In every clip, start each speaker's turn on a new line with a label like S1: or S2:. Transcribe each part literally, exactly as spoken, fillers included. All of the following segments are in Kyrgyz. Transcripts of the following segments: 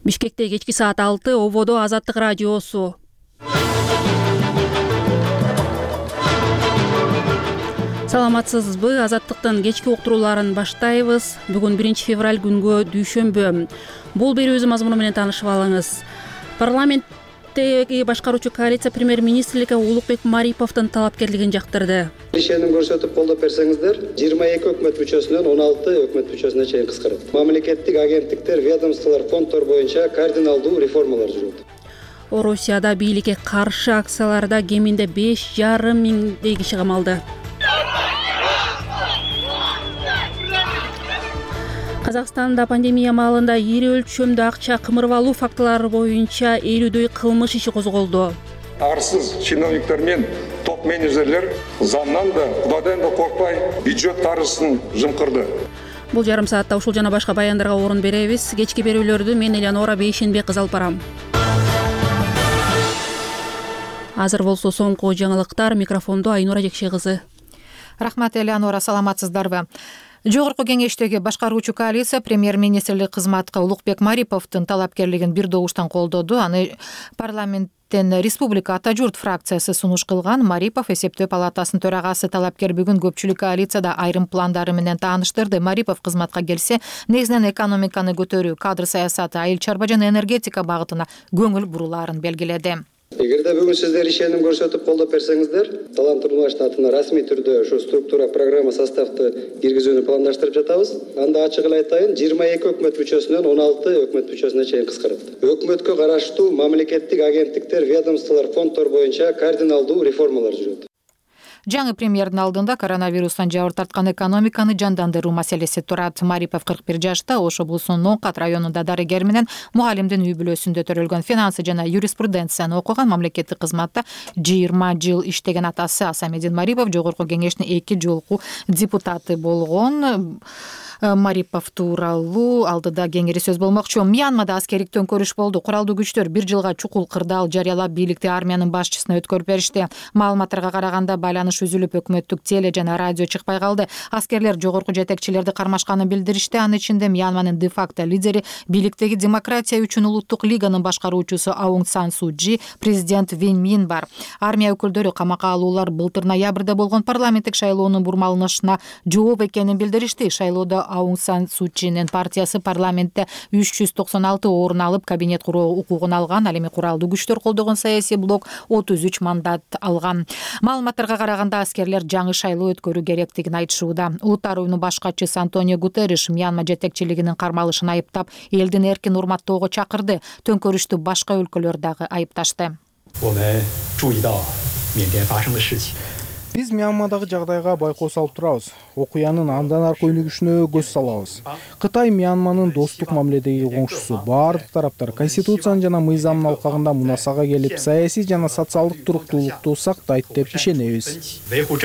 S1: Бишкекте кечки саат алты, Ободо Азаттык радиосу. Саламатсызбы? Азаттыктын кечки уктурууларын баштайбыз. Бүгүн биринчи февраль күнгө дүйшөмбү. Бул берүүбүздүн мазмуну менен таанышып алыңыз. Парламенттеги башкаруучу коалиция премьер-министрликке Улукбек Мариповдун талапкерлигин жактырды.
S2: Ишеним көрсөтүп колдоп берсеңиздер, жыйырма эки өкмөт мүчөсүнөн он алты өкмөт мүчөсүнө чейин кыскарат. Мамлекеттик агенттиктер, ведомстволор, фонддор боюнча кардиналдуу реформалар жүрөт.
S1: Орусияда бийликке каршы акцияларда кеминде беш жарым миңдей киши камалды. Казакстанда пандемия маалында ири өлчөмдө акча кымырып фактылары боюнча элүүдөй кылмыш иши козголду.
S3: Арсыз чиновниктер мен топ менеджерлер заңнан да, Кудайдан да коркпай бюджет каржысын жымкырды.
S1: Бул жарым саатта ушул жана башка баяндарга орун беребиз. Кечки берүүлөрдү мен Элеонора Бейшенбек кызы алып барам. Азыр болсо соңку жаңылыктар. Микрофондо Айнура Жекше кызы.
S4: Рахмат, Элеонора, саламатсыздарбы? Жогорку кеңештеги башкаруучу коалиция премьер-министрлик кызматка Улукбек Мариповдун талапкерлигин бир добуштан колдоду. Аны парламенттен Республика Ата журт фракциясы сунуш кылган. Марипов эсептөө палатасынын төрагасы талапкер бүгүн көпчүлүк коалицияда айрым пландары менен тааныштырды. Марипов кызматка келсе, негизинен экономиканы көтөрүү, кадр саясаты, айыл чарба жана энергетика багытына көңүл бурулаарын белгиледи.
S2: Эгерде бүгүн сиздер ишеним көрсөтүп колдоп берсеңиздер, Талант-Турмуш штатына расмий түрдө ушу структура программа составты киргизүүнү пландаштырып жатабыз. Анда ачык эле айтайын, жыйырма эки өкмөт мүчөсүнөн он алты өкмөт мүчөсүнө чейин кыскарат. Өкмөткө караштуу мамлекеттик агенттиктер, ведомстволор, фонддор боюнча кардиналдуу реформалар жүрөт.
S4: Жаңы премьердин алдында коронавирустан жабыр тарткан экономиканы жандандыруу маселеси турат. Марипов кырк бир жашта, Ош облусунун Ноокат районунда дарыгер менен мугалимдин үй бүлөсүндө төрөлгөн. Финансы жана юриспруденцияны окуган, мамлекеттик кызматта жыйырма жыл иштеген атасы Асамедин Марипов жогорку кеңештин эки жолку депутаты болгон. Марипов тууралуу алдыда кеңири сөз болмокчу. Мьянмада аскердик төңкөрүш болду. Куралдуу күчтөр бир жылга чукул кырдаал жарыялап, бийликти армиянын башчысына өткөрүп беришти. Маалыматтарга караганда байланыш үзүлүп, өкмөттүк теле жана радио чыкпай калды. Аскерлер жогорку жетекчилерди кармашканын билдиришти. Анын ичинде Мьянманын де-факто лидери, бийликтеги демократия үчүн улуттук лиганын башкаруучусу Аунг Сан Суу Чжи, президент Вин Мин бар. Армия өкүлдөрү камакка алуулар былтыр ноябрда болгон парламенттик шайлоонун бурмаланышына жооп экенин билдиришти. Шайлоодо Аунг Сан Суу Чжинин партиясы парламентте үч жүз токсон алты орун алып, кабинет куруу укугун алган. Ал эми куралдуу күчтөр колдогон саясий блок отуз үч мандат алган. Маалыматтарга караганда аскерлер жаңы шайлоо өткөрүү керектигин айтышууда. Улуттар уюмунун башкачысы Антонио Гутерриш Мьянма жетекчилигинин кармалышын айыптап, элдин эркин урматтоого чакырды. Төңкөрүштү башка өлкөлөр дагы айыпташты.
S5: Биз Мьянмадагы жагдайга байкоо салып турабыз. Окуянын андан аркы өнүгүшүнө көз салабыз. Кытай Мьянманын достук мамиледеги коңшусу. Баардык тараптар конституциянын жана мыйзамдын алкагында мунасага келип, саясий жана социалдык туруктуулукту сактайт деп ишенебиз.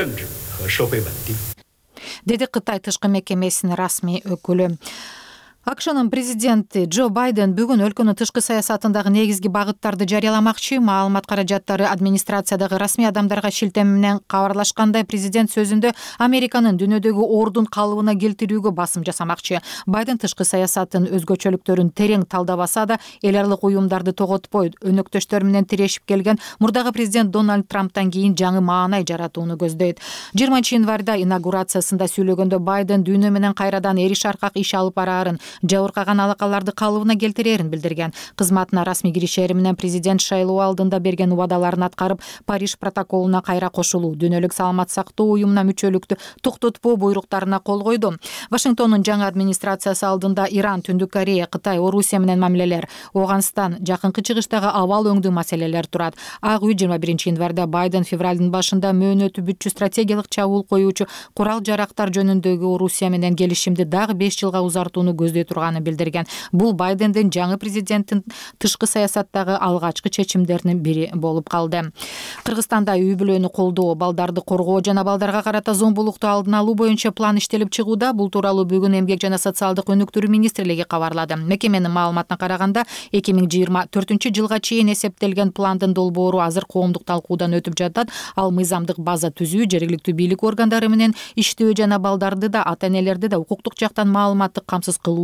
S4: Деди Кытай тышкы мекемесинин расмий өкүлү. АКШнын президенти Джо Байден бүгүн өлкөнүн тышкы саясатындагы негизги багыттарды жарыяламакчы. Маалымат каражаттары администрациядагы расмий адамдарга шилтеме менен кабарлашкандай, президент сөзүндө Американын дүйнөдөгү ордун калыбына келтирүүгө басым жасамакчы. Байден тышкы саясаттын өзгөчөлүктөрүн терең талдабаса да, эл аралык уюмдарды тоготпой, өнөктөштөр менен тирешип келген мурдагы президент Дональд Трамптан кийин жаңы маанай жаратууну көздөйт. жыйырманчы январда инаугурациясында сүйлөгөндө Байден дүйнө менен кайрадан эриш аркак иш алып бараарын, жабыркаган алакаларды калыбына келтирерин билдирген. Кызматына расмий киришери менен президент шайлоо алдында берген убадаларын аткарып, Париж протоколуна кайра кошулуу, дүйнөлүк саламат сактоо уюмуна мүчөлүктү токтотпоо буйруктарына кол койду. Вашингтондун жаңы администрациясы алдында Иран, Түндүк Корея, Кытай, Орусия менен мамилелер, Оганстан, жакынкы чыгыштагы абал өңдүү маселелер турат. Ак үй жыйырма биринчи январда Байден февралдын башында мөөнөтү бүтчү стратегиялык чабуул коюучу курал жарактар жөнүндөгү Орусия менен келишимди дагы беш жылга узартууну көздөй турганын билдирген. Бул Байдендин жаңы президенттин тышкы саясаттагы алгачкы чечимдеринин бири болуп калды. Кыргызстанда үй бүлөнү колдоо, балдарды коргоо жана балдарга карата зомбулукту алдын алуу боюнча план иштелип чыгууда. Бул тууралуу бүгүн Эмгек жана социалдык өнүктүрүү министрлиги кабарлады. Мекеменин маалыматына караганда, эки миң жыйырма төртүнчү жылга чейин эсептелген пландын долбоору азыр коомдук талкуудан өтүп жатат. Ал мыйзамдык база түзүү, жергиликтүү бийлик органдары менен иштөө жана балдарды да, ата энелерди да укуктук жактан маалыматтык камсыз кылуу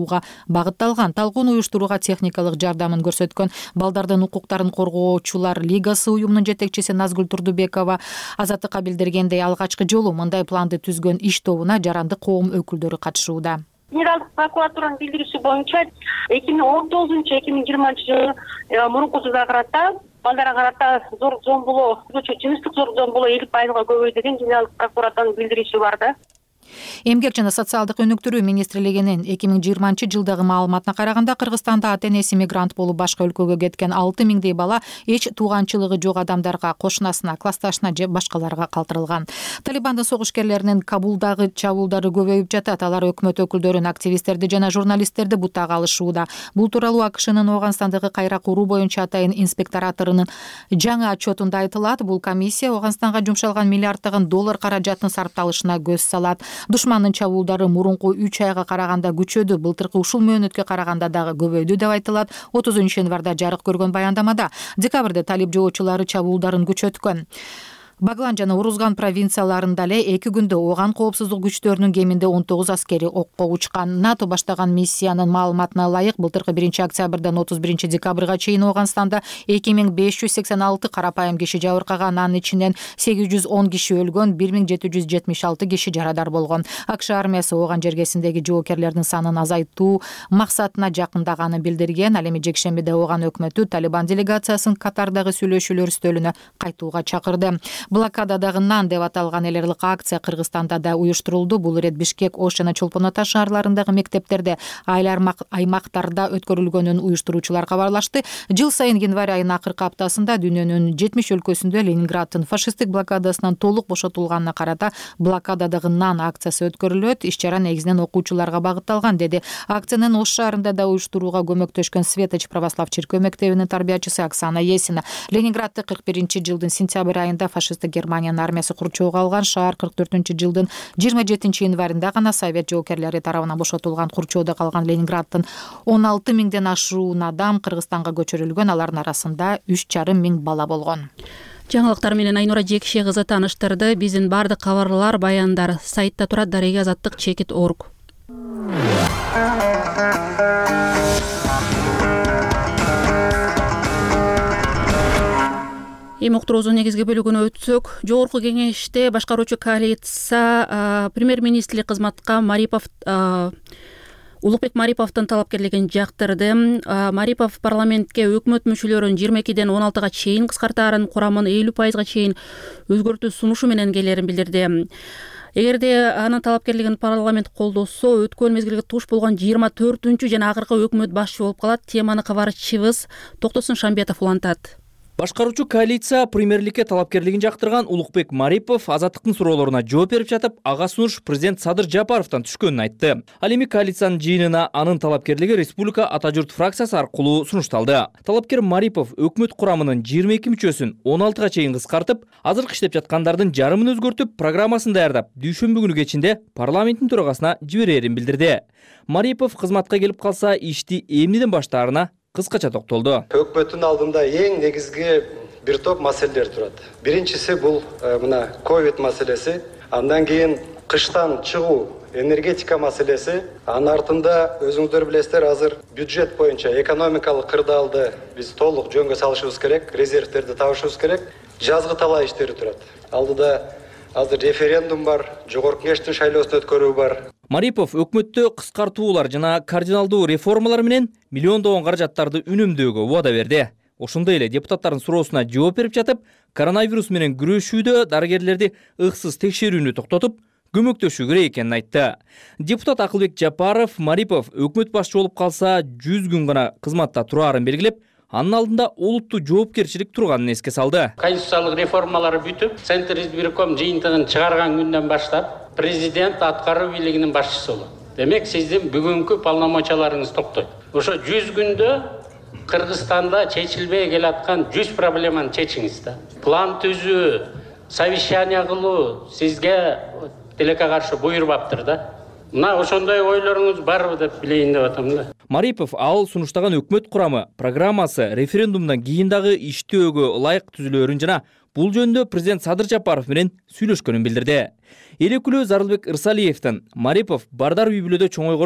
S4: кылууга багытталган. Талкууну уюштурууга техникалык жардамын көрсөткөн Балдардын укуктарын коргоочулар лигасы уюмунун жетекчиси Назгүл Турдубекова Азаттыкка билдиргендей, алгачкы жолу мындай планды түзгөн иш тобуна жарандык коом өкүлдөрү катышууда.
S6: Генералдык прокуратуранын билдирүүсү боюнча эки миң он тогузунчу эки миң жыйырманчы жылы мурунку жылга карата балдарга карата зорлук зомбулоо, жыныстык зорлук зомбулоо элүү пайызга көбөйдү деген Генералдык прокуратуранын билдирүүсү бар да.
S4: Эмгек жана социалдык өнүктүрүү министрлигинин эки миң жыйырманчы жылдагы маалыматына караганда Кыргызстанда ата-энеси мигрант болуп башка өлкөгө кеткен алты миңдей бала эч тууганчылыгы жок адамдарга, кошунасына, классташына же башкаларга калтырылган. Талибандын согушкерлеринин Кабулдагы чабуулдары көбөйүп жатат. Алар өкмөт өкүлдөрүн, активисттерди жана журналисттерди бутага алышууда. Бул тууралуу АКШнын Ооганстандагы кайра куруу боюнча атайын инспекторатынын жаңы отчетунда айтылат. Бул комиссия Ооганстанга жумшалган миллиарддаган доллар каражаттын сарпталышына көз салат. Душмандын чабуулдары мурунку үч айга караганда күчөдү, былтыркы ушул мөөнөткө караганда дагы көбөйдү деп айтылат. отузунчу январда жарык көргөн баяндамада декабрда талиб жоочулары чабуулдарын күчөткөн. Баглан жана Урузган провинцияларында эле эки күндө Ооган коопсуздук күчтөрүнүн кеминде он тогуз аскери окко учкан. НАТО баштаган миссиянын маалыматына ылайык, былтыркы биринчи октябрдан отуз биринчи декабрга чейин Ооганстанда эки миң беш жүз сексен алты карапайым киши жабыркаган, анын ичинен сегиз жүз он киши өлгөн, бир миң жети жүз жетимиш алты киши жарадар болгон. АКШ армиясы Ооган жергесиндеги жоокерлердин санын азайтуу максатына жакындаганын билдирген. Ал эми жекшембиде Ооган өкмөтү Талибан делегациясын Катардагы сүйлөшүүлөр үстөлүнө кайтууга чакырды. Блокададагынан деп аталган элерлик акция Кыргызстанда да уюштурулду. Бул ирет Бишкек, Ош жана Чолпон Ата шаарларындагы мектептерде, айыл аймактарда өткөрүлгөнүн уюштуруучулар кабарлашты. Жыл сайын январь айынын акыркы аптасында дүйнөнүн жетимиш өлкөсүндө Ленинграддын фашисттик блокадасынан толук бошотулганына карата блокададагынан акциясы өткөрүлөт. Иш-чара негизинен окуучуларга багытталган, деди акциянын Ош шаарында да уюштурууга көмөктөшкөн Светоч православ чиркөө мектебинин тарбиячысы Оксана Есина. Ленинградды кырк биринчи жылдын сентябрь айында фашисттик Германиянын армиясы курчоого алган. Шаар кырк төртүнчү жылдын жыйырма жетинчи январында гана совет жоокерлери тарабынан бошотулган. Курчоодо калган Ленинграддын он алты миңден ашуун адам Кыргызстанга көчүрүлгөн. Алардын арасында үч жарым миң бала болгон.
S1: Жаңылыктар менен Айнура Жекше кызы тааныштырды. Биздин бардык кабарлар, баяндар сайтта турат. Дареги азаттык чекит орг. Эми уктуруубуздун негизги бөлүгүнө өтсөк, жогорку кеңеште башкаруучу коалиция премьер-министрлик кызматка Марипов Улукбек Мариповдун талапкерлигин жактырды. Марипов парламентке өкмөт мүчөлөрүн жыйырма экиден он алтыга чейин кыскартаарын, курамын элүү пайызга чейин өзгөртүү сунушу менен келерин билдирди. Эгерде анын талапкерлигин парламент колдосо, өткөн мезгилге туш болгон жыйырма төртүнчү жана акыркы өкмөт башчы болуп калат. Теманы кабарчыбыз Токтосун Шамбетов улантат.
S7: Башкаруучу коалиция премьерликке талапкерлигин жактырган Улукбек Марипов азаттыктын суроолоруна жооп берип жатып, ага сунуш президент Садыр Жапаровдон түшкөнүн айтты. Ал эми коалициянын жыйынына анын талапкерлиги Республика Ата журт фракциясы аркылуу сунушталды. Талапкер Марипов өкмөт курамынын жыйырма эки мүчөсүн он алтыга чейин кыскартып, азыркы иштеп жаткандардын жарымын өзгөртүп, программасын даярдап, дүйшөмбү күнү кечинде парламенттин төрагасына жиберерин билдирди. Марипов кызматка келип калса, ишти эмнеден баштаарына кыскача токтолду.
S2: Өкмөттүн алдында эң негизги бир топ маселелер турат. Биринчиси бул мына ковид маселеси, андан кийин кыштан чыгуу, энергетика маселеси, анын артында өзүңүздөр билесиздер, азыр бюджет боюнча экономикалык кырдаалды биз толук жөнгө салышыбыз керек, резервтерди табышыбыз керек. Жазгы талаа иштери турат. Алдыда азыр референдум бар, жогорку кеңештин шайлоосун өткөрүү бар.
S7: Марипов өкмөттө кыскартуулар жана кардиналдуу реформалар менен миллиондогон каражаттарды үнөмдөөгө убада берди. Ошондой эле депутаттардын суроосуна жооп берип жатып, коронавирус менен күрөшүүдө дарыгерлерди ыксыз текшерүүнү токтотуп, көмөктөшүү керек экенин айтты. Депутат Акылбек Жапаров Марипов өкмөт башчы болуп калса жүз күн гана кызматта турарын белгилеп, анын алдында олуттуу жоопкерчилик турганын эске салды.
S8: Конституциялык реформалар бүтүп, Центр избирком жыйынтыгын чыгарган күндөн баштап президент аткаруу бийлигинин башчысы болот. Демек, сиздин бүгүнкү полномочияларыңыз токтойт. Ошо жүз күндө Кыргызстанда чечилбей келаткан жүз проблеманы чечиңиз да. План түзүү, совещание кылуу сизге тилекке каршы буйрбаптыр да. Мына ошондой ойлоруңуз барбы деп билейин деп атам да.
S7: Марипов ал сунуштаган өкмөт курамы, программасы референдумдан кийин дагы иштөөгө ылайык түзүлөөрүн жана бул жөнүндө президент Садыр Жапаров менен сүйлөшкөнүн билдирди. Эл өкүлү Зарылбек Ырсалиевдин Марипов Бардар үй бүлөдө чоңойгонун,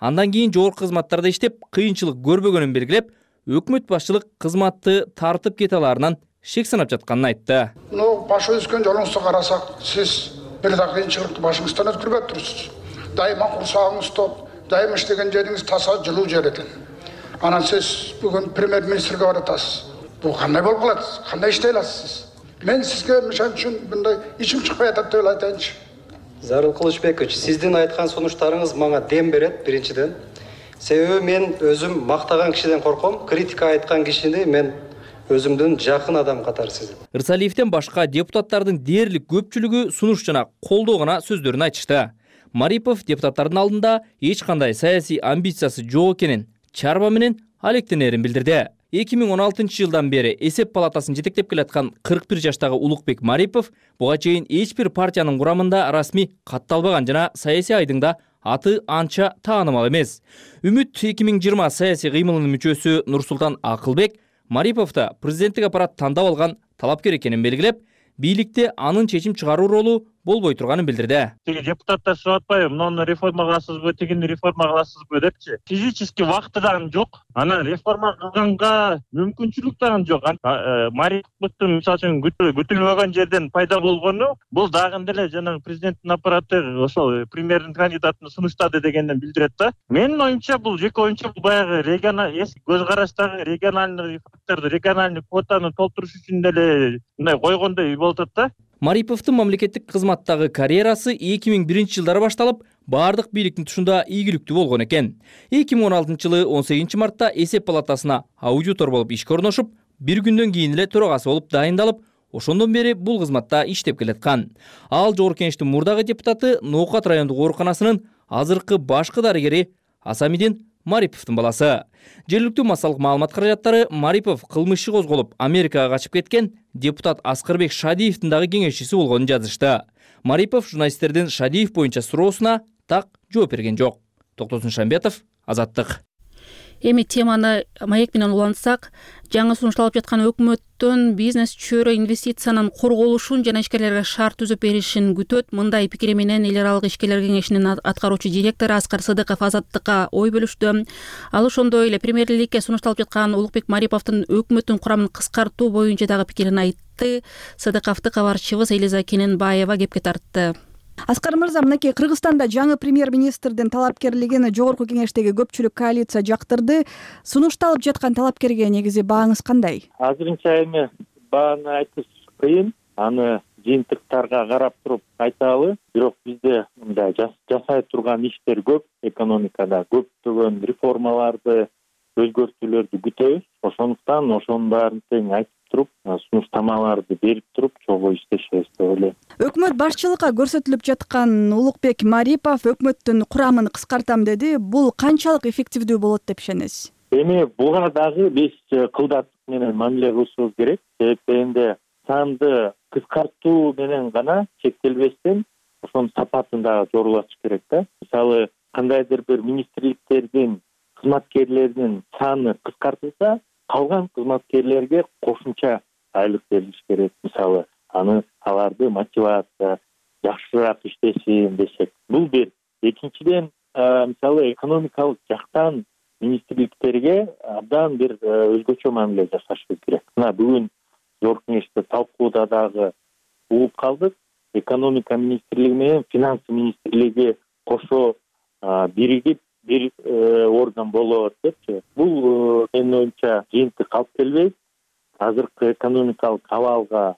S7: Андан кийин жогорку кызматтарда иштеп, кыйынчылык көрбөгөнүн белгилеп, өкмөт башчылык кызматты тартып кете аларынан шек санап жатканын айтты.
S9: Ну, баш өскөн жолуңузду карасак, сиз бир да кыйынчылыкты башыңыздан өткөрбөп турсуз. Дайыма курсагыңыз топ, дайыма иштеген жериңиз таза, жылуу жер экен. Анан сиз бүгүн премьер-министрге баратасыз. Бул кандай болуп калат? Кандай иштей аласыз? Мен сизге мишан үчүн мындай ичим чыкпай атат деп айтайынчы.
S2: Зарыл Кылычбекович, сиздин айткан сунуштарыңыз мага дем берет, биринчиден. Себеби мен өзүм мактаган кишиден корком, критика айткан кишини мен өзүмдүн жакын адам катары сезем.
S7: Ырсалиевден башка депутаттардын дээрлик көпчүлүгү сунуш жана колдоо гана сөздөрүн айтышты. Марипов депутаттардын алдында эч кандай саясий амбициясы жок экенин, чарба менен алектенерин билдирди. эки миң он алтынчы жылдан бери эсеп палатасын жетектеп келаткан кырк бир жаштагы Улукбек Марипов буга чейин эч бир партиянын курамында расмий катталбаган жана саясий айдыңда аты анча таанымал эмес. Үмүт эки миң жыйырма саясий кыймылынын мүчөсү Нурсултан Акылбек Мариповду президенттик аппарат тандап алган талапкер экенин белгилеп, бийликте анын чечим чыгаруу ролу болбой турганын билдирди.
S10: Тиги депутаттар сурап атпайбы, муну реформа кыласызбы, тигини реформа кыласызбы депчи. Физически вакыты дагы жок. Анан реформа кылганга мүмкүнчүлүк дагы жок. Мариповдун мисалы үчүн күтүлбөгөн жерден пайда болгону, бул дагы деле жанагы президенттин аппараты ошол премьердин кандидатын сунуштады дегенден билдирет да. Менин оюмча бул жеке оюмча бул баягы регионалдык көз караштагы регионалдык факторду, регионалдык квотаны толтуруш үчүн деле мындай койгондой болуп атат да.
S7: Мариповдун мамлекеттик кызматтагы карьерасы эки миң биринчи жылдары башталып, бардык бийликтин тушунда ийгиликтүү болгон экен. эки миң он алтынчы жылы он сегизинчи мартта эсеп палатасына аудитор болуп ишке орношуп, бир күндөн кийин эле төрагасы болуп дайындалып, ошондон бери бул кызматта иштеп келаткан. Ал жогорку кеңештин мурдагы депутаты, Ноокат райондук ооруканасынын азыркы башкы дарыгери Асамидин Мариповдун баласы. Жергиликтүү массалык маалымат каражаттары Марипов кылмыш козголуп Америкага качып кеткен депутат Аскарбек Шадиевдин дагы кеңешчиси болгонун жазышты. Марипов журналисттердин Шадиев боюнча суроосуна так жооп берген жок. Токтосун Шамбетов, Азаттык.
S1: Эми теманы маек менен улантсак, жаңы сунушталып жаткан өкмөттүн бизнес чөйрө инвестициянын корголушун жана ишкерлерге шарт түзүп беришин күтөт. Мындай пикири менен эл аралык ишкерлер кеңешинин аткаруучу директору Аскар Сыдыков Азаттыкка ой бөлүштү. Ал ошондой эле премьерликке сунушталып жаткан Улукбек Мариповдун өкмөттүн курамын кыскартуу боюнча дагы пикирин айтты. Сыдыковду кабарчыбыз Элиза Кененбаева кепке тартты.
S11: Аскар мырза, мынакей Кыргызстанда жаңы премьер-министрдин талапкерлигин жогорку кеңештеги көпчүлүк коалиция жактырды. Сунушталып жаткан талапкерге негизи бааңыз кандай?
S10: Азырынча эми бааны айтыш кыйын. Аны жыйынтыктарга карап туруп айталы. Бирок бизде мындай жасай турган иштер көп, экономикада көптөгөн реформаларды, өзгөртүүлөрдү күтөбүз. Ошондуктан ошонун баарын тең айтып туруп, сунуштамаларды берип туруп, чогуу иштешебиз деп ойлойм.
S11: Өкмөт башчылыкка көрсөтүлүп жаткан Улукбек Марипов өкмөттүн курамын кыскартам деди. Бул канчалык эффективдүү болот деп ишенесиз?
S10: Эми буга дагы биз кылдаттык менен мамиле кылышыбыз керек. Себеби санды кыскартуу менен гана чектелбестен, ошонун сапатын дагы жорулатыш керек да. Мисалы, кандайдыр бир министрликтердин кызматкерлеринин саны кыскартылса, калган кызматкерлерге кошумча айлык берилиш керек. Мисалы, аны аларды мотивация, жакшыраак иштешин десек. Бул бир. Экинчиден, мисалы, экономикалык жактан министрликтерге абдан бир өзгөчө мамиле жасашыбыз керек. Мына бүгүн жогорку кеңеште талкууда дагы угуп калдык. Экономика министрлиги менен финанс министрлиги кошо биригип бир орган болот депчи. Бул менин оюмча жыйынтык алып келбейт. Азыркы экономикалык абалга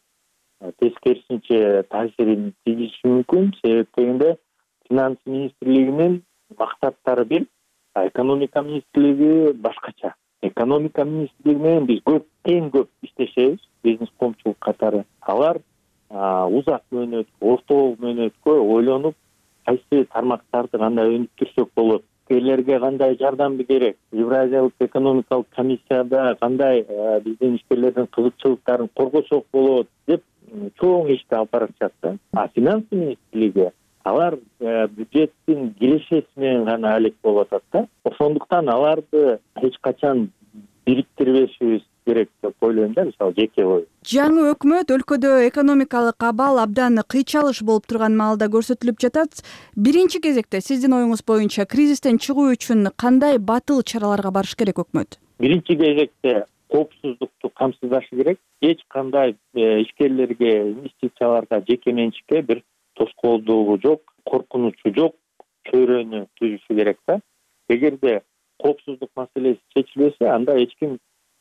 S10: тескерисинче таасирин тийгизиши мүмкүн. Себеби дегенде финанс министрлигинин максаттары бир, а экономика министрлиги башкача. Экономика министрлиги менен биз көп, эң көп иштешебиз, бизнес коомчулук катары. Алар узак мөөнөткө, орто мөөнөткө ойлонуп, кайсы тармактарды кандай өнүктүрсөк болот, ишкерлерге кандай жардам керек, Евразиялык экономикалык комиссияда кандай биздин ишкерлердин кызыкчылыктарын коргосок болот деп чоң ишти алып барышат да. А финанс министрлиги алар бюджеттин кирешеси менен гана алек болуп атат да. Ошондуктан аларды эч качан бириктирбешибиз керек деп деп ойлойм да, мисалы жеке ой.
S11: Жаңы өкмөт өлкөдө экономикалык абал абдан кыйчалыш болуп турган маалда көрсөтүлүп жатат. Биринчи кезекте сиздин оюңуз боюнча кризистен чыгуу үчүн кандай батыл чараларга барыш керек өкмөт?
S10: Биринчи кезекте коопсуздукту камсыздашы керек. Эч кандай ишкерлерге, инвестицияларга, жеке менчикке бир тоскоолдугу жок, коркунучу жок чөйрөнү түзүшү керек да. Эгерде коопсуздук маселеси чечилбесе, анда эч ким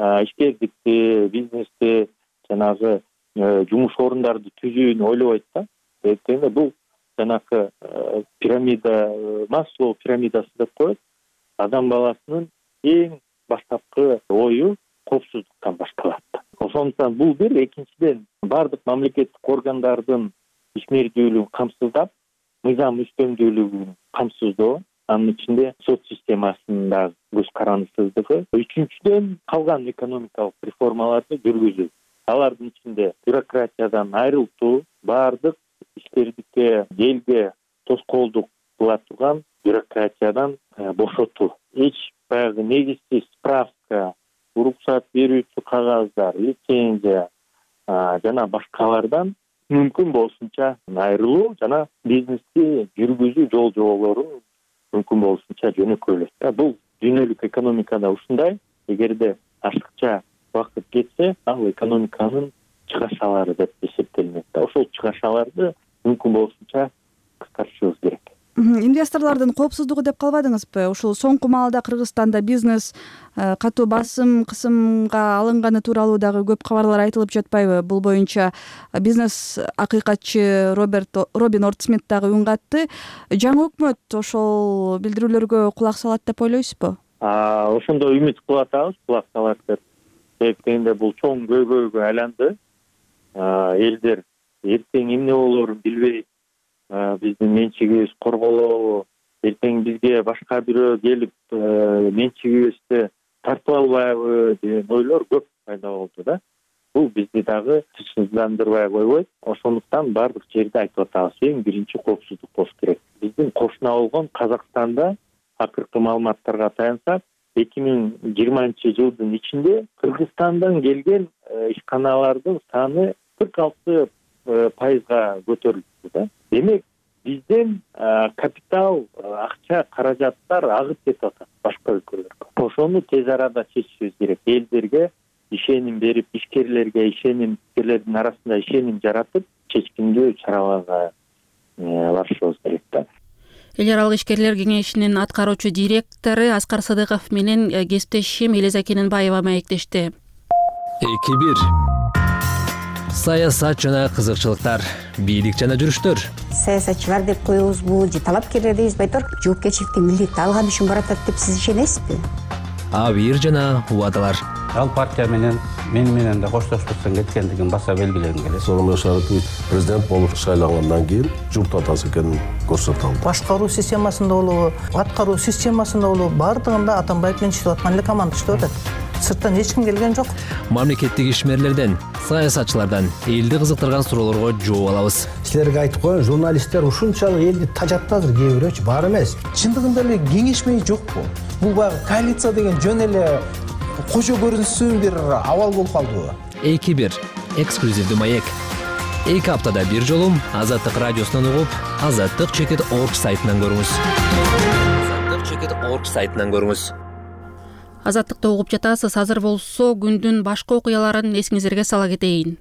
S10: ишкердикти, бизнести, жанагы жумуш орундарды түзүүнү ойлобойт да. Себеби бул жанагы пирамида, Маслоу пирамидасы деп коет. Адам баласынын эң баштапкы ою коопсуздуктан башталат. Ошондуктан бул бир, экинчиден бардык мамлекеттик органдардын ишмердүүлүгүн камсыздап, мыйзам үстөмдүүлүгүн камсыздоо, анын ичинде сот системасында көз карандысыздыгы. Үчүнчүдөн калган экономикалык реформаларды жүргүзүү. Алардын ичинде бюрократиядан айрылтуу, бардык ишкердикке, элге тоскоолдук кыла турган бюрократиядан бошотуу. Эч баягы негизсиз справка, уруксат берүүчү кагаздар, лицензия жана башкалардан мүмкүн болушунча айрылуу жана бизнести жүргүзүү жол жоболорун мүмкүн болушунча жөнөкөйлөтүү. Бул дүйнөлүк экономикада ушундай. Эгерде ашыкча убакыт кетсе, ал экономиканын чыгашалары деп эсептелинет. Ошол чыгашаларды мүмкүн болушунча кыскартышыбыз керек.
S11: Инвесторлордун коопсуздугу деп калбадыңызбы? Ушул соңку маалда Кыргызстанда бизнес катуу басым, кысымга алынганы тууралуу дагы көп кабарлар айтылып жатпайбы? Бул боюнча бизнес акыйкатчы Роберт Робин Ортсмит дагы үн катты. Жаңы өкмөт ошол билдирүүлөргө кулак салат деп ойлойсузбу?
S10: Ошондо үмүт кылып атабыз, кулак салат деп. Себеби бул чоң көйгөйгө айланды. Элдер эртең эмне болоорун билбей, биздин менчигибиз корголобу, эртең бизге башка бирөө келип менчигибизди тартып албайбы деген ойлор көп пайда болду да. Бул бизди дагы тынчсыздандырбай койбойт. Ошондуктан бардык жерде айтып атабыз, эң биринчи коопсуздук болуш керек. Биздин кошуна болгон Казакстанда акыркы маалыматтарга таянсак, эки миң жыйырманчы жылдын ичинде Кыргызстандан келген ишканалардын саны кырк алты пайызга көтөрүлдү да. Демек, бизден капитал, акча, каражаттар агып кетип атат башка өлкөлөргө. Ошону тез арада чечишибиз керек. Элдерге ишеним берип, ишкерлерге ишеним, ишкерлердин арасында ишеним жаратып, чечкиндүү чараларга барышыбыз керек да.
S1: Эл аралык ишкерлер кеңешинин аткаруучу директору Аскар Садыков менен кесиптешим Элиза Кененбаева маектешти.
S12: эки бир саясат жана кызыкчылыктар, бийлик жана жүрүштөр.
S13: Саясатчылар деп коебузбу, же талапкерлер дейбизби, айтор жоопкерчиликти милдетти алган үчүн баратат деп сиз ишенесизби?
S12: Абийир жана убадалар.
S8: Ал партия менен мен менен да коштошпостон кеткендигин баса белгилегим келет.
S14: Сооронбай Шарипович президент болуп шайлангандан кийин журт атасы экенин көрсөтө алды.
S15: Башкаруу системасында болобу, аткаруу системасында болобу, бардыгында Атамбаев менен иштеп аткан эле команда иштеп атат. Сырттан эч ким келген жок.
S12: Мамлекеттик ишмерлерден, саясатчылардан элди кызыктырган суроолорго жооп алабыз.
S16: Силерге айтып коеюн, журналисттер ушунчалык элди тажатты азыр, кээ бирөөчү бар эмес. Чындыгында эле кеңешмей жокпу? Бул баягы коалиция деген жөн эле кожо көрүнсүн бир абал болуп калдыбы?
S12: эки бир эксклюзивдүү маек. эки аптада бир жолу Азаттык радиосунан угуп, азаттык чекит точка орг сайтынан көрүңүз. азаттык чекит точка орг сайтынан көрүңүз.
S1: Азаттыкты угуп жатасыз. Азыр болсо күндүн башка окуяларын эсиңиздерге сала кетейин.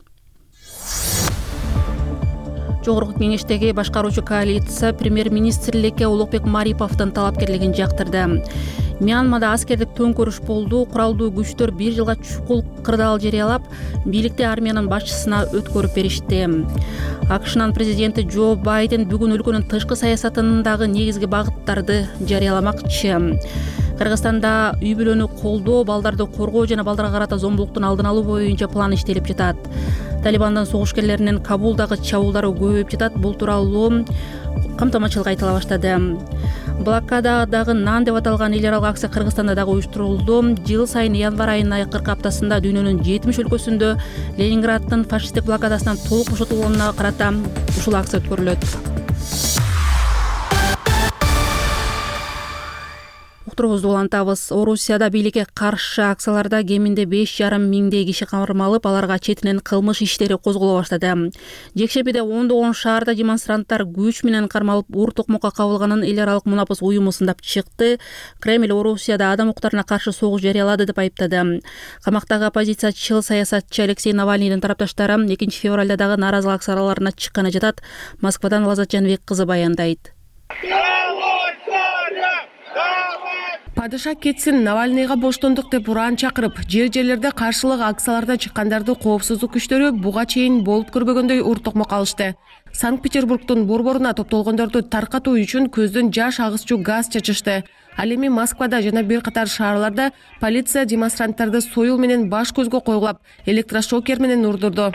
S1: Жогорку кеңештеги башкаруучу коалиция премьер-министрликке Улукбек Мариповдун талапкерлигин жактырды. Мьянмада аскердик төңкөрүш болду. Куралдуу күчтөр бир жылга чукул кырдаал жарыялап, бийликти армиянын башчысына өткөрүп беришти. АКШнын президенти Джо Байден бүгүн өлкөнүн тышкы саясатындагы негизги багыттарды жарыяламакчы. Кыргызстанда үй бүлөнү колдоо, балдарды коргоо жана балдарга карата зомбулуктун алдын алуу боюнча план иштелип жатат. Талибандын согушкерлеринин Кабулдагы чабуулдары көбөйүп жатат. Бул тууралуу камтамачылык айтыла баштады. Блокададагы нан деп аталган эл аралык акция Кыргызстанда дагы уюштурулду. Жыл сайын январь айынын акыркы аптасында дүйнөнүн жетимиш өлкөсүндө Ленинграддын фашисттик блокадасынан толук бошотулганына карата ушул акция өткөрүлөт. уктуруубузду улантабыз. Орусияда бийликке каршы акцияларда кеминде беш жарым миңдей киши камырмалып, аларга четинен кылмыш иштери козголо баштады. Жекшембиде ондогон шаарда демонстранттар күч менен кармалып, ур токмокко кабылганын эл аралык мунапыс уюму сындап чыкты. Кремль Орусияда адам укуктарына каршы согуш жарыялады деп айыптады. Камактагы оппозициячыл саясатчы Алексей Навальныйдын тарапташтары экинчи февралда дагы нааразылык акцияларына чыкканы жатат. Москвадан Лазат Жаныбек кызы баяндайт.
S17: Падыша кетсин, Навальныйга боштондук деп уран чакырып, жер-жерлерде каршылык акцияларда чыккандарды коопсуздук күчтөрү буга чейин болуп көрбөгөндөй ур токмок алышты. Санкт-Петербургдун борборуна топтолгондорду таркатуу үчүн көздөн жаш агызчу газ чачышты. Ал эми Москвада жана бир катар шаарларда полиция демонстранттарды союл менен баш көзгө койгулап, электрошокер менен урдурду.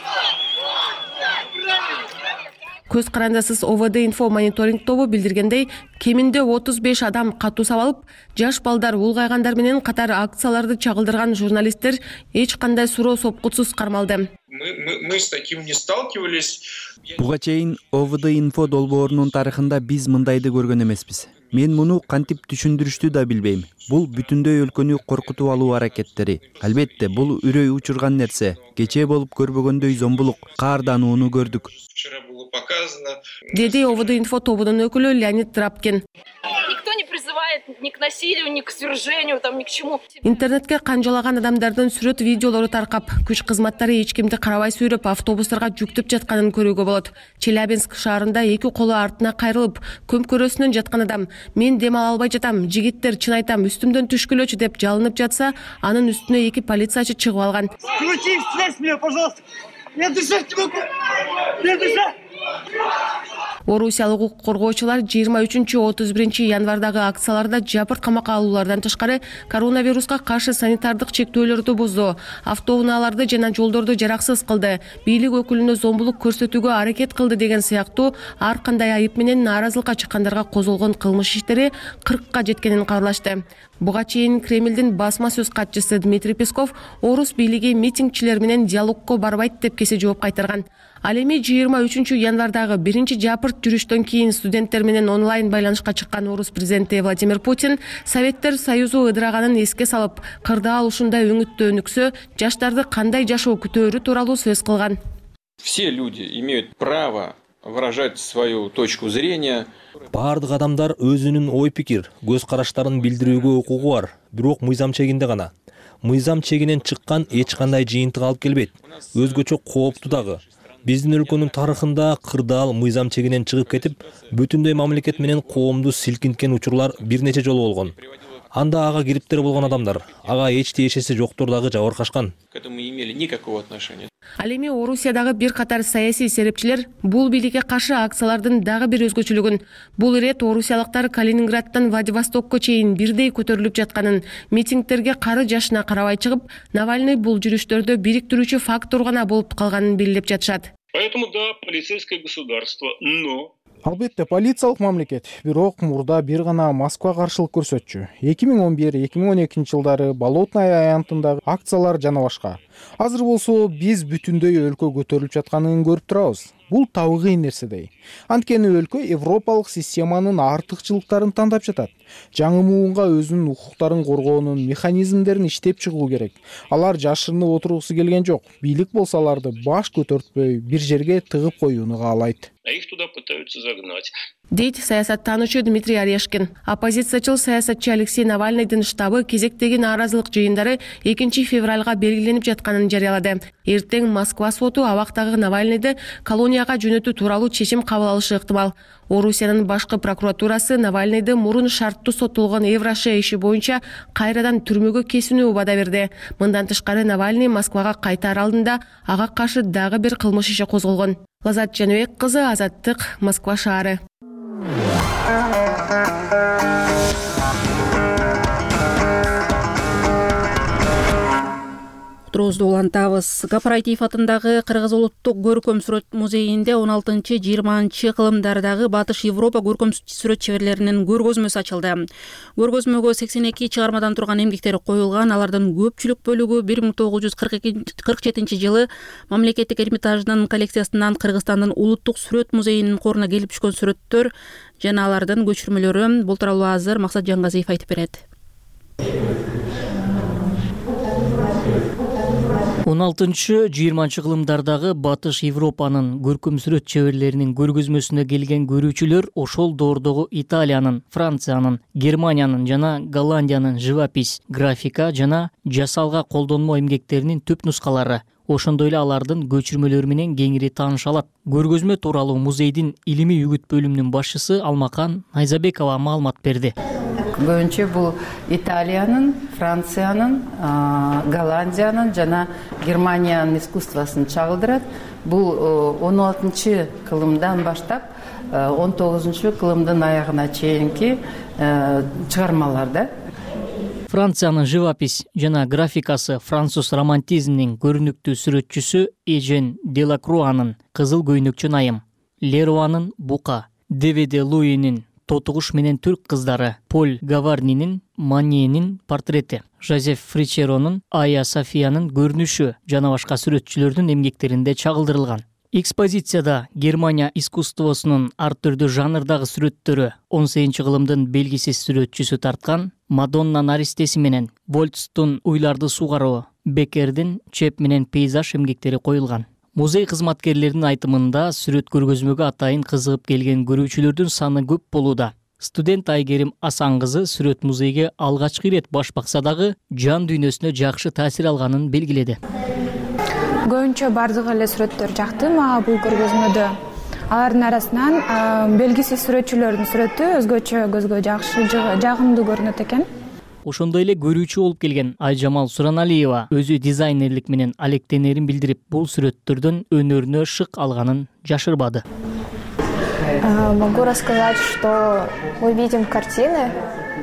S17: Көз карандасыз О В Д инфо мониторинг тобу билдиргендей, кеминде отуз беш адам катуу сабалып, жаш балдар, улгайгандар менен катар акцияларды чагылдырган журналисттер эч кандай суроо сопкутсуз кармалды.
S18: Мы с таким не сталкивались.
S19: Буга чейин О В Д инфо долбоорунун тарыхында биз мындайды көргөн эмеспиз. Мен муну кантип түшүндүрүштү да билбейм. Бул бүтүндөй өлкөнү коркутуп алуу аракеттери. Албетте, бул үрөй учурган нерсе. Кечээ болуп көрбөгөндөй зомбулук, каарданууну көрдүк.
S18: Вчера было показано.
S17: Деди О В Д инфо тобунун өкүлү Леонид Трапкин.
S20: Никто не призывает ни к насилию, ни к свержению, там ни к чему.
S17: Интернетке канжалаган адамдардын сүрөт видеолору таркап, күч кызматтары эч кимди карабай сүйрөп, автобустарга жүктөп жатканын көрүүгө болот. Челябинск шаарында эки колу артына кайрылып, көмкөрөсүнөн жаткан адам: "Мен дем ала албай жатам, жигиттер, чын айтам, үстүмдөн түшкүлөчү" деп жалынып жатса, анын үстүнө эки полициячы чыгып алган.
S21: Включи связь мне, пожалуйста. Я дышать не могу. Я дышать.
S17: Орусиялык укук коргоочулар жыйырма үчүнчү отуз биринчи январдагы акцияларда жапырт камакка алуулардан тышкары коронавируска каршы санитардык чектөөлөрдү бузду, автоунааларды жана жолдорду жараксыз кылды, бийлик өкүлүнө зомбулук көрсөтүүгө аракет кылды деген сыяктуу ар кандай айып менен нааразылыкка чыккандарга козголгон кылмыш иштери кыркка жеткенин кабарлашты. Буга чейин Кремлдин басма сөз катчысы Дмитрий Песков орус бийлиги митингчилер менен диалогко барбайт деп кесе жооп кайтарган. Ал эми жыйырма үчүнчү январдагы биринчи жапырт жүрүштөн кийин студенттер менен онлайн байланышка чыккан орус президенти Владимир Путин Советтер Союзу ыдыраганын эске салып, кырдаал ушундай өңүттө өнүксө, жаштарды кандай жашоо күтөөрү тууралуу сөз кылган.
S18: Все люди имеют право выражать свою точку зрения.
S12: Бардык адамдар өзүнүн ой пикир, көз караштарын билдирүүгө укугу бар, бирок мыйзам чегинде гана. Мыйзам чегинен чыккан эч кандай жыйынтык алып келбейт. Өзгөчө кооптуу дагы. Биздин өлкөнүн тарыхында кырдаал мыйзам чегинен чыгып кетип, бүтүндөй мамлекет менен коомду силкинткен учурлар бир нече жолу болгон. Анда ага кириптер болгон адамдар, ага эч тиешеси жоктор дагы жабыркашкан.
S18: К этому не имели никакого отношения.
S17: Ал эми Орусиядагы бир катар саясий серепчилер бул бийликке каршы акциялардын дагы бир өзгөчөлүгүн, бул ирет орусиялыктар Калининградтан Владивостокко чейин бирдей көтөрүлүп жатканын, митингтерге кары жашына карабай чыгып, Навальный бул жүрүштөрдө бириктирүүчү фактор гана болуп калганын белгилеп жатышат.
S21: Поэтому да, полицейское государство, но
S5: Албетте полициялык мамлекет, бирок мурда бир гана Москва каршылык көрсөтчү. эки миң он бир — эки миң он экинчи жылдары Болотная аянтындагы акциялар жана башка. Азыр болсо биз бүтүндөй өлкө көтөрүлүп жатканын көрүп турабыз. Бул табигый нерседей. Анткени өлкө европалык системанын артыкчылыктарын тандап жатат. Жаңы муунга өзүнүн укуктарын коргоонун механизмдерин иштеп чыгуу керек. Алар жашырынып отургусу келген жок. Бийлик болсо аларды баш көтөртпөй бир жерге тыгып коюуну каалайт.
S21: А их туда пытаются загнать.
S17: Дейт саясаттануучу Дмитрий Орешкин. Оппозициячыл саясатчы Алексей Навальныйдын штабы кезектеги нааразылык жыйындары экинчи февралга белгиленип жатканын жарыялады. Эртең Москва соту абактагы Навальныйды колонияга жөнөтүү тууралуу чечим кабыл алышы ыктымал. Орусиянын башкы прокуратурасы Навальныйды мурун шарттуу соттолгон Евроше иши боюнча кайрадан түрмөгө кесүүнү убада берди. Мындан тышкары Навальный Москвага кайтаар алдында ага каршы дагы бир кылмыш иши козголгон. Лазат Жаныбек кызы, Азаттык, Москва шаары.
S1: уктуруубузду улантабыз. Кооператив атындагы Кыргыз улуттук көркөм сүрөт музейинде он алтынчы жыйырманчы кылымдардагы Батыш Европа көркөм сүрөт чеберлеринин көргөзмөсү ачылды. Көргөзмөгө сексен эки чыгармадан турган эмгектер коюлган. Алардын көпчүлүк бөлүгү бир миң тогуз жүз кырк жетинчи жылы мамлекеттик Эрмитаждын коллекциясынан Кыргызстандын улуттук сүрөт музейинин коруна келип түшкөн сүрөттөр жана алардын көчүрмөлөрү. Бул тууралуу азыр Максат Жаңгазиев айтып берет.
S3: он алтынчы жыйырманчы кылымдардагы Батыш Европанын көркөм сүрөт чеберлеринин көргөзмөсүнө келген көрүүчүлөр ошол доордогу Италиянын, Франциянын, Германиянын жана Голландиянын живопись, графика жана жасалга колдонмо эмгектеринин түп нускалары, ошондой эле алардын көчүрмөлөрү менен кеңири тааныша алат. Көргөзмө тууралуу музейдин илимий үгүт бөлүмүнүн башчысы Алмакан Найзабекова маалымат берди.
S22: Көбүнчө бул Италиянын, Франциянын, Голландиянын жана Германиянын искусствосын чагылдырат. Бул он алтынчы кылымдан баштап он тогузунчу кылымдын аягына чейинки чыгармалар да.
S3: Франциянын живопись жана графикасы француз романтизминин көрүнүктүү сүрөтчүсү Эжен Делакруанын Кызыл көйнөкчү айым, Леруанын Бука, Девиде Луинин Тотугуш менен түрк кыздары, Поль Гаварнинин Маньенин портрети, Жозеф Фричеронун Айя Софиянын көрүнүшү жана башка сүрөтчүлөрдүн эмгектеринде чагылдырылган. Экспозицияда Германия искусствосунун ар түрдүү жанрдагы сүрөттөрү он сегизинчи кылымдын белгисиз сүрөтчүсү тарткан Мадонна наристеси менен Вольцтун Уйларды сугаруу, Бекердин Чеп менен пейзаж эмгектери коюлган. Музей кызматкерлеринин айтымында сүрөт көргөзмөгө атайын кызыгып келген көрүүчүлөрдүн саны көп болууда. Студент Айгерим Асан кызы сүрөт музейге алгачкы ирет баш бакса дагы жан дүйнөсүнө жакшы таасир алганын белгиледи.
S23: Көбүнчө бардыгы эле сүрөттөр жакты мага бул көргөзмөдө. Алардын арасынан белгисиз сүрөтчүлөрдүн сүрөтү өзгөчө көзгө жакшы, жагымдуу көрүнөт экен.
S3: Ошондой эле көрүүчү болуп келген Айжамал Сураналиева өзү дизайнерлик менен алектенерин билдирип, бул сүрөттөрдөн өнөрүнө шык алганын жашырбады.
S24: Могу рассказать, что мы видим картины.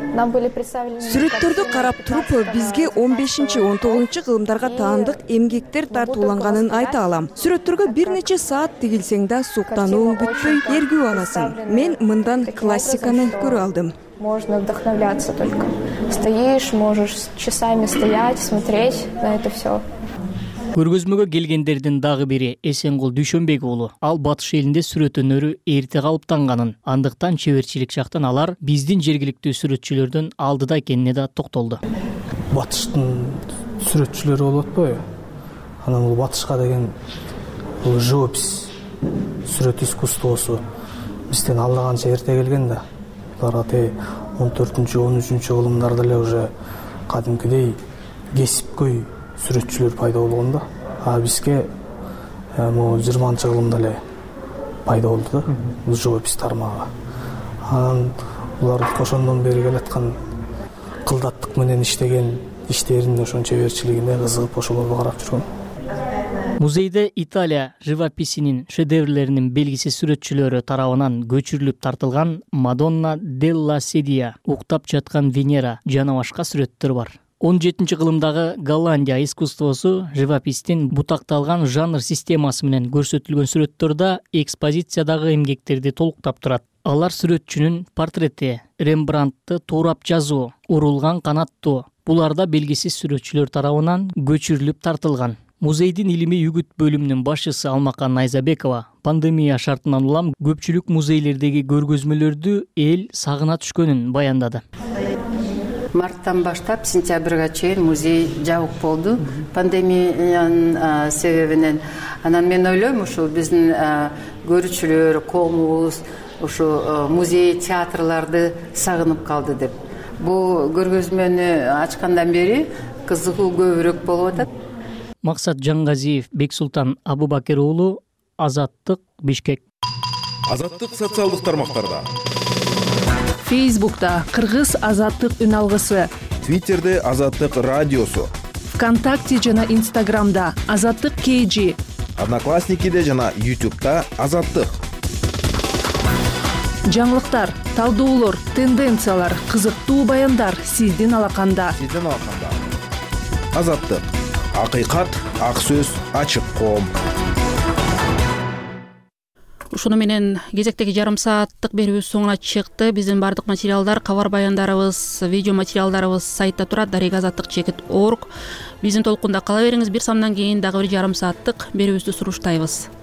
S25: Сүрөттөрдү карап туруп, бизге он бешинчи он тогузунчу кылымдарга таандык эмгектер тартууланганын айта алам. Сүрөттөргө бир нече саат тигилсең да суктанууң бүтпөй эргүү аласың. Мен мындан классиканы көрө алдым.
S24: Можно вдохновляться только. Стоишь, можешь часами стоять, смотреть на это все.
S3: Көргөзмөгө келгендердин дагы бири Эсенгул Дүйшөнбек уулу. Ал Батыш элинде сүрөт өнөрү эрте калыптанганын, андыктан чеберчилик жактан алар биздин жергиликтүү сүрөтчүлөрдүн алдыда экенине да токтолду.
S16: Батыштын сүрөтчүлөрү болуп атпайбы? Анан бул Батышка деген бул живопись, сүрөт искусствосу бизден алда канча эрте келген да. Булар ате он төртүнчү он үчүнчү кылымдарда эле уже кадимкидей кесипкөй сүрөтчүлөр пайда болгон да. А бизге могу жыйырманчы кылымда эле пайда болду да. Бул живопись тармагы. Анан булар ошондон бери келаткан кылдаттык менен иштеген иштерин, ошонун чеберчилигине кызыгып ошолорду карап жүргөн.
S3: Музейде Италия живописинин шедеврлеринин белгисиз сүрөтчүлөрү тарабынан көчүрүлүп тартылган Мадонна делла Седия, уктап жаткан Венера жана башка сүрөттөр бар. он жетинчи кылымдагы Голландия искусствосу живопистин бутакталган жанр системасы менен көрсөтүлгөн сүрөттөрдө экспозициядагы эмгектерди толуктап турат. Алар сүрөтчүнүн портрети, Рембрандтты туурап жазуу, урулган канаттуу, буларда белгисиз сүрөтчүлөр тарабынан көчүрүлүп тартылган. Музейдин илимий үгүт бөлүмүнүн башчысы Алмакан Найзабекова пандемия шартынан улам көпчүлүк музейлердеги көргөзмөлөрдү эл сагына түшкөнүн баяндады.
S22: Марттан баштап сентябрга чейин музей жабык болду пандемиянын себебинен. Анан мен ойлойм, ушул биздин көрүүчүлөр, коомубуз ушу музей, театрларды сагынып калды деп. Бул көргөзмөнү ачкандан бери кызыгуу көбүрөөк болуп атат.
S3: Максат Жаңгазиев, Бексултан Абубакир уулу, Азаттык, Бишкек.
S26: Азаттык социалдык тармактарда.
S27: Фейсбукта Кыргыз Азаттык үн алгысы.
S26: Твиттерде Азаттык радиосу.
S27: ВКонтакте жана Инстаграмда Азаттык кей джи.
S26: Одноклассникиде жана Ютубта Азаттык.
S27: Жаңылыктар, талдоолор, тенденциялар, кызыктуу баяндар сиздин алаканда.
S26: Сиздин алаканда. Азаттык. акыйкат, ак сөз, ачык коом.
S1: Ушуну менен кезектеги жарым сааттык берүүбүз соңуна чыкты. Биздин бардык материалдар, кабар баяндарыбыз, видео материалдарыбыз сайтта турат, дарек азаттык чекит точка орг. Биздин толкунда кала бериңиз. Бир самдан кийин дагы бир жарым сааттык берүүбүздү суруштайбыз.